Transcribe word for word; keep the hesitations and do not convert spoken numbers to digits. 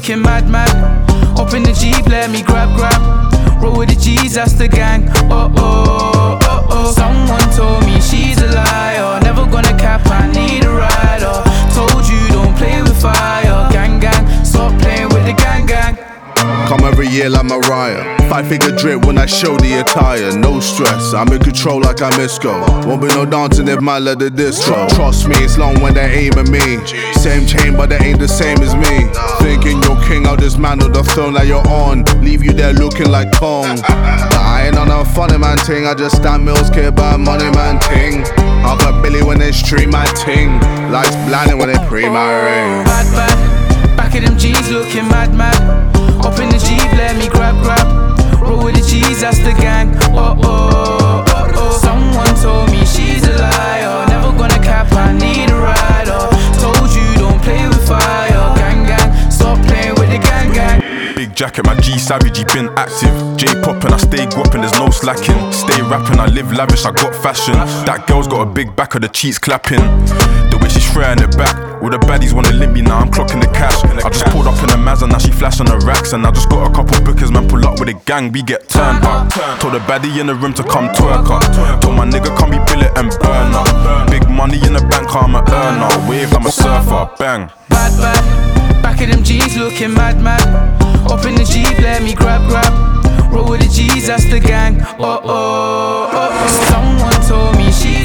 looking mad, mad. Hop in the Jeep, let me grab, grab. Roll with the G's, that's the gang. Oh, oh, oh, oh. Someone told me she's a liar. Never gonna cap, I need a rider. Told you don't play with fire. Gang, gang, stop playing with the gang, gang. Come every year like Mariah. Five figure drip when I show the attire. No stress, I'm in control like I'm Isco. Won't be no dancing if man let the disco. Trust me, it's long when they aim at me. Same chain but they ain't the same as me. Thinking you're king, I'll dismantle the throne that you're on. Leave you there looking like Kong. But I ain't on a funny man ting. I just stand mills, care about money man ting. I'll got Billy when they stream my ting. Lights blinding when they pre my ring. Bad, bad, back of them G's looking mad, mad. Hop in the Jeep, let me grab, grab. Roll with the G's, that's the gang. Oh, oh, oh, oh. Someone told me she's a liar. Never gonna cap, I need a rider. Told you don't play with fire. Gang, gang, stop playing with the gang, gang. Big jacket, my G savage, he been active. J-pop and I stay guapping, there's no slacking. Stay rapping, I live lavish, I got fashion. That girl's got a big back of the cheeks clapping. The way she's throwing it back. All the baddies wanna limp me now, I'm clocking the cash. I just pulled up in a Mazda, now she flashing the racks. And I just got a couple bookers, man, pull up with a gang, we get turned up. Told the baddie in the room to come twerk up. Told my nigga come be billet and burn up. Big money in the bank, I'm a earner. Wave, I'm a surfer, bang. Bad, bad, back of them G's looking mad, mad. Up in the Jeep, let me grab, grab. Roll with the G's, that's the gang. Oh, oh, oh, oh. Someone told me she